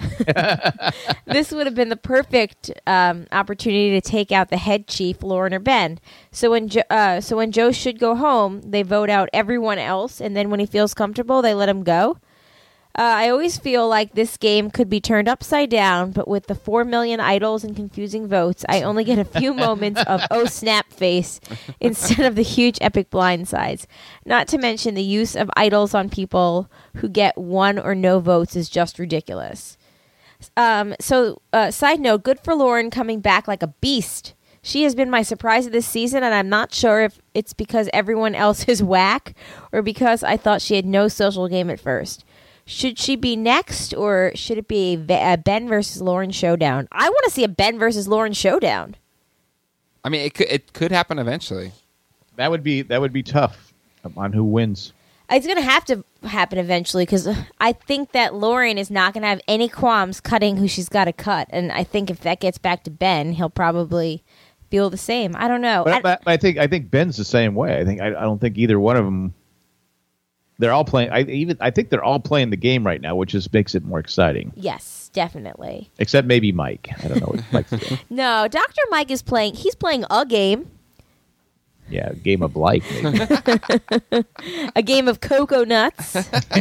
This would have been the perfect um, opportunity to take out the head chief, Lauren or Ben. So when jo- uh, so when Joe should go home, they vote out everyone else, and then when he feels comfortable, they let him go. Uh, I always feel like this game could be turned upside down, but with the four million idols and confusing votes, I only get a few moments of oh snap face instead of the huge epic blindsides. Not to mention the use of idols on people who get one or no votes is just ridiculous. Um, so, uh, side note, good for Lauren coming back like a beast. She has been my surprise of this season, and I'm not sure if it's because everyone else is whack or because I thought she had no social game at first. should she be next, or should it be a, Ve- a Ben versus Lauren showdown? I want to see a Ben versus Lauren showdown. I mean, it could it could happen eventually. That would be that would be tough on who wins. It's going to have to happen eventually because I think that Lauren is not going to have any qualms cutting who she's got to cut. And I think if that gets back to Ben, he'll probably feel the same. I don't know. But, I, but I think I think Ben's the same way. I think I, I don't think either one of them. They're all playing. I even I think they're all playing the game right now, which just makes it more exciting. yes, definitely. Except maybe Mike. I don't know what Mike's doing. No, Doctor Mike is playing. He's playing a game. Yeah, game of life. Maybe. A game of cocoa nuts.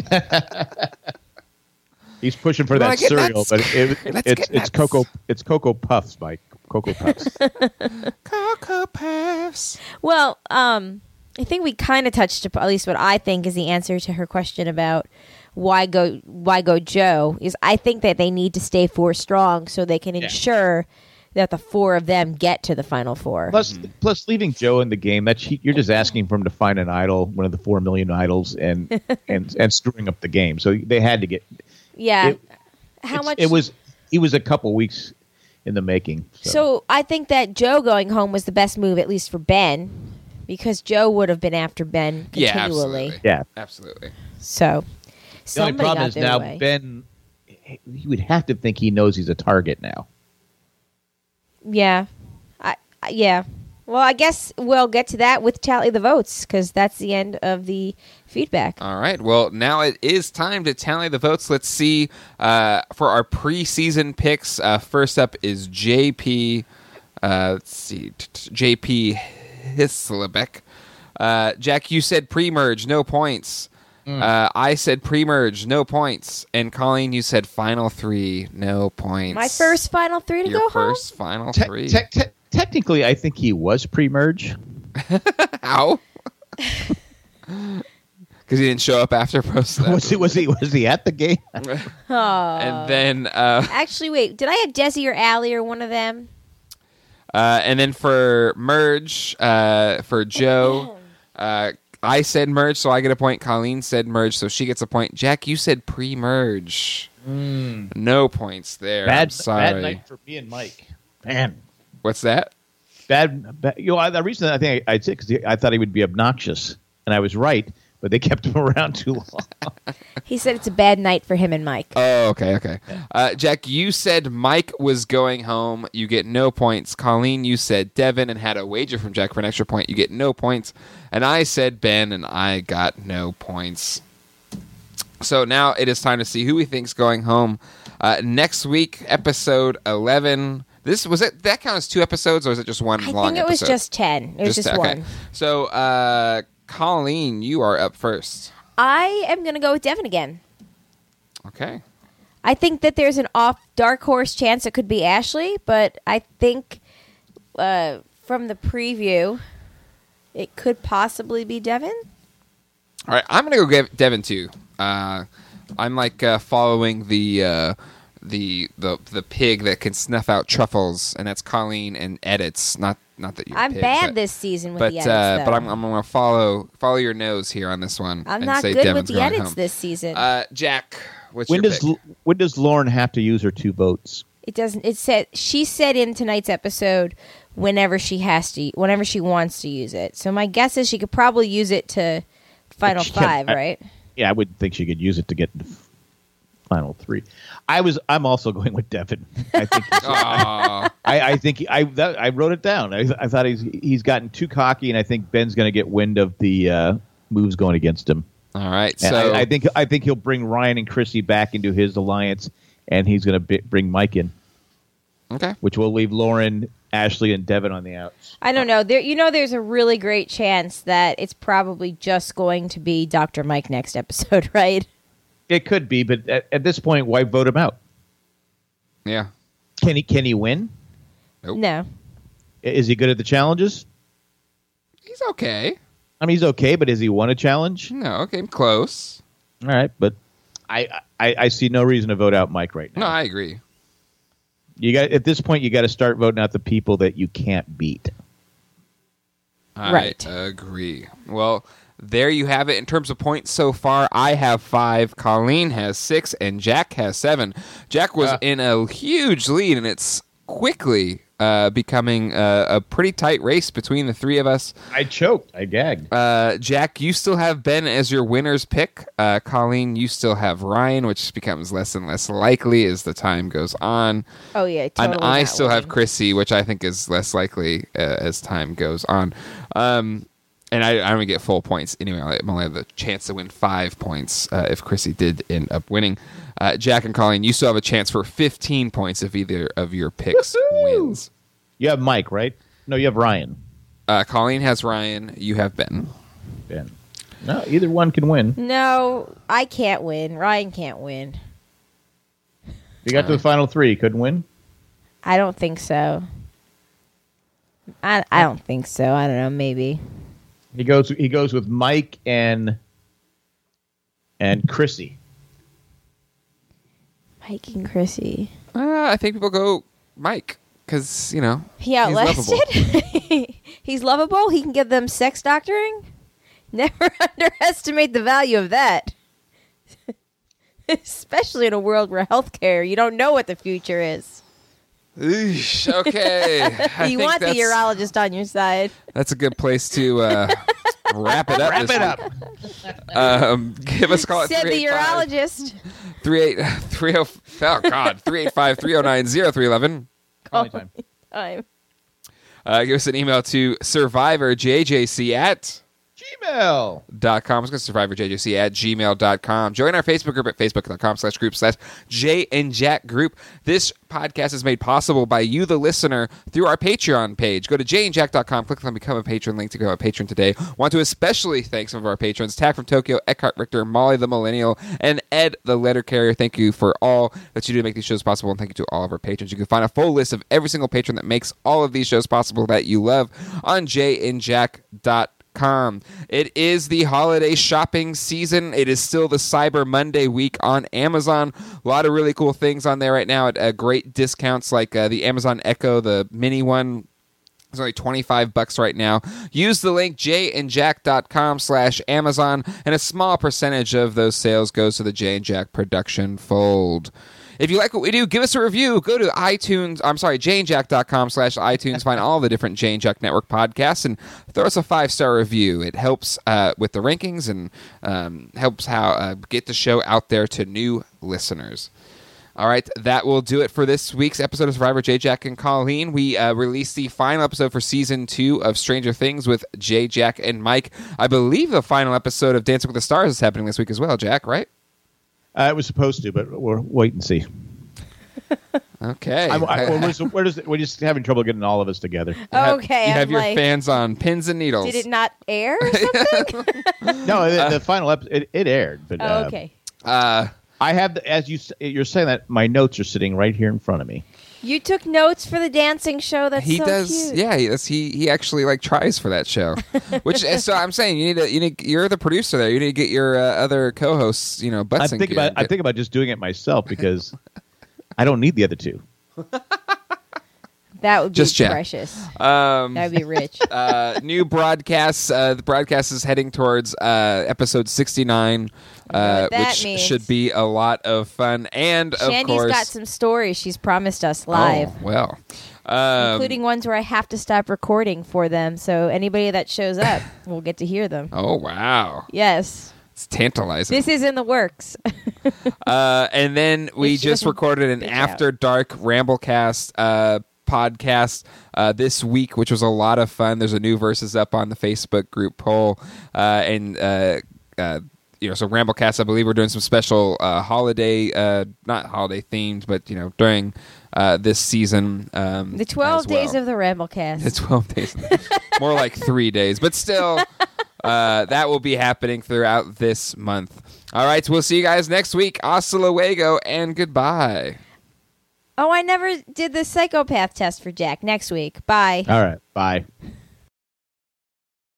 He's pushing for Wanna that get cereal, nuts? but it, it, Let's it's get it's nuts. cocoa it's cocoa puffs, Mike. Cocoa puffs. Cocoa Puffs. Well, um, I think we kind of touched upon, at least what I think is the answer to her question about why go why go Joe is I think that they need to stay four strong so they can Yeah. ensure that the four of them get to the final four. Plus, plus leaving Joe in the game, that's you're just asking for him to find an idol, one of the four million idols, and and and screwing up the game. So they had to get. yeah. it- How it's- much? It was. He was a couple weeks in the making. So, So I think that Joe going home was the best move, at least for Ben, because Joe would have been after Ben Yeah, continually. absolutely. yeah. Absolutely. So The only somebody problem got is their now way. Ben. He would have to think he knows he's a target now. Yeah, I, I- yeah. Well, I guess we'll get to that with tally the votes because that's the end of the feedback. All right. Well, now it is time to tally the votes. Let's see uh, for our preseason picks. Uh, first up is J P. Uh, let's see, t- t- J P Hislebeck. Uh, Jack, you said pre-merge, no points. Uh, I said pre-merge, no points. And Colleen, you said final three, no points. My first final three to Your go first final Te- three. te- te- technically, I think he was pre-merge. How? Because he didn't show up after post. Was he? Was he? Was he at the game? home. Oh. And then, uh, Actually, wait. Did I have Desi or Allie or one of them? uh, and then for merge, uh, for Joe, uh, I said merge, so I get a point. Colleen said merge, so she gets a point. Jack, you said pre-merge. No points there. I'm Bad, sorry. bad night for me and Mike. Man, What's that? bad. bad you know, I, the reason I think I, I said because I thought he would be obnoxious, and I was right, but they kept him around too long. He said it's a bad night for him and Mike. Oh, okay, okay. Uh, Jack, you said Mike was going home. You get no points. Colleen, you said Devin and had a wager from Jack for an extra point. You get no points. And I said Ben, and I got no points. So now it is time to see who we think's going home. Uh, next week, episode eleven. This was it. That counts as two episodes, or is it just one I long think it was episode? just ten. It was just, okay. one. So, uh, Colleen, you are up first. I am going to go with Devin again. Okay. I think that there's an off dark horse chance it could be Ashley, but I think uh, from the preview, it could possibly be Devin. All right, I'm gonna go get Devin too. Uh, I'm like uh, following the uh, the the the pig that can snuff out truffles, and that's Colleen and edits. Not not that you're. I'm a pig, bad but, this season with but the edits, uh, though. but I'm I'm gonna follow follow your nose here on this one. I'm and not say good Devin's with the going edits home. this season. Uh, Jack, what's when your does pick? L- when does Lauren have to use her two votes? It doesn't. It said she said in tonight's episode whenever she has to, whenever she wants to use it. So my guess is she could probably use it to final She can- five, I- right? Yeah, I wouldn't think she could use it to get to f- final three. I was. I'm also going with Devin. I think. He's, Aw. I, I think he, I that, I wrote it down. I, I thought he's he's gotten too cocky, and I think Ben's going to get wind of the uh, moves going against him. All right, And so I, I think I think he'll bring Ryan and Chrissy back into his alliance, and he's going to bring Mike in, okay. which will leave Lauren, Ashley, and Devin on the outs. I don't know. There, you know, there's a really great chance that it's probably just going to be Doctor Mike next episode, right? It could be, but at, at this point, why vote him out? Yeah. Can he can he win? Nope. No. Is he good at the challenges? He's okay. I mean, he's okay, but has he won a challenge? No, okay, close. All right, but I, I I see no reason to vote out Mike right now. No, I agree. You got at this point, you got to start voting out the people that you can't beat. I Right. agree. Well, there you have it. In terms of points so far, I have five, Colleen has six, and Jack has seven. Jack was Uh. in a huge lead, and it's quickly uh, becoming a, a pretty tight race between the three of us. I choked. I gagged. Uh, Jack, you still have Ben as your winner's pick. Uh, Colleen, you still have Ryan, which becomes less and less likely as the time goes on. Oh yeah, totally And I not still have winning. Chrissy, which I think is less likely uh, as time goes on. Um, and I, I don't get full points anyway. I only have the chance to win five points uh, if Chrissy did end up winning. Uh, Jack and Colleen, you still have a chance for fifteen points if either of your picks Woo-hoo! wins. You have Mike, right? No, you have Ryan. Uh, Colleen has Ryan. You have Ben. Ben. No, either one can win. No, I can't win. Ryan can't win. You got to the final three. Couldn't win? I don't think so. I I don't think so. I don't know. Maybe. He goes He goes with Mike and and Chrissy. Mike and Chrissy. Uh, I think people go Mike because, you know, He he's lovable. outlasted. He's lovable. He can give them sex doctoring. Never underestimate the value of that. Especially in a world where healthcare, you don't know what the future is. Eesh, okay. I You think want the that's- urologist on your side. That's a good place to uh, wrap it up. Wrap this it up. week. Um, give us a call at Said the three eight five, urologist. three eight three oh oh God three eight five three oh nine oh three eleven. Only time. Time. Uh, give us an email to survivorjjc at Gmail. dot com. Let's go to survivorjjc at gmail dot com. Join our Facebook group at facebook.com slash group slash J and Jack group. This podcast is made possible by you, the listener, through our Patreon page. Go to j and jack dot com, click on Become a Patron link to go a patron today. Want to especially thank some of our patrons, Tack from Tokyo, Eckhart Richter, Molly the Millennial, and Ed the Letter Carrier. Thank you for all that you do to make these shows possible, and thank you to all of our patrons. You can find a full list of every single patron that makes all of these shows possible that you love on j and jack dot com. Com. It is the holiday shopping season. It is still the Cyber Monday week on Amazon. A lot of really cool things on there right now at uh, great discounts, like uh, the Amazon Echo, the mini one. It's only twenty-five bucks right now. Use the link j and jack dot com slash Amazon, and a small percentage of those sales goes to the J and Jack production fold. If you like what we do, give us a review. Go to iTunes, I'm sorry, j and jack dot com slash iTunes. Find all the different J and Jack Network podcasts and throw us a five-star review. It helps uh, with the rankings and um, helps how uh, get the show out there to new listeners. All right, that will do it for this week's episode of Survivor J. Jack and Colleen. We uh, released the final episode for season two of Stranger Things with J. Jack and Mike. I believe the final episode of Dancing with the Stars is happening this week as well, Jack, right? Uh, it was supposed to, but we'll wait and see. Okay. I'm, I, we're, just, we're, just, we're just having trouble getting all of us together. You have- Okay, You have I'm your like, fans on pins and needles. did it not air or something? No, the, the final episode, it, it aired. But, oh, uh, okay. Uh, I have, the, as you, s- you're saying that, my notes are sitting right here in front of me. You took notes for the dancing show. That's he so does, cute. yeah. He, that's, he he actually like tries for that show, which so I'm saying you need to you need you're the producer there. You need to get your uh, other co-hosts, you know, butts I'm in thinking gear. about, I'm thinking about just doing it myself because I don't need the other two. That would be Just Jack. precious. Um, That would be rich. uh, new broadcasts. Uh, the broadcast is heading towards uh, episode sixty-nine, uh, what that which means. should be a lot of fun. And of Shandy's course, got some stories she's promised us live, Oh, well, um, including ones where I have to stop recording for them. So anybody that shows up will get to hear them. oh wow, Yes. it's tantalizing. This is in the works. Uh, and then we If she just doesn't recorded an bitch out. After Dark Ramblecast uh, podcast uh, this week, which was a lot of fun. There's a new verses up on the Facebook group poll, uh, and uh, uh, you know, so Ramblecast. I believe we're doing some special uh, holiday, uh, not holiday themed, but you know, during uh, this season. Um, The twelve as well. days of the Ramblecast. The twelve days, more like three days, but still, uh, that will be happening throughout this month. All right, we'll see you guys next week. Hasta luego and goodbye. Oh, I never did the psychopath test for Jack. Next week. Bye. All right. Bye.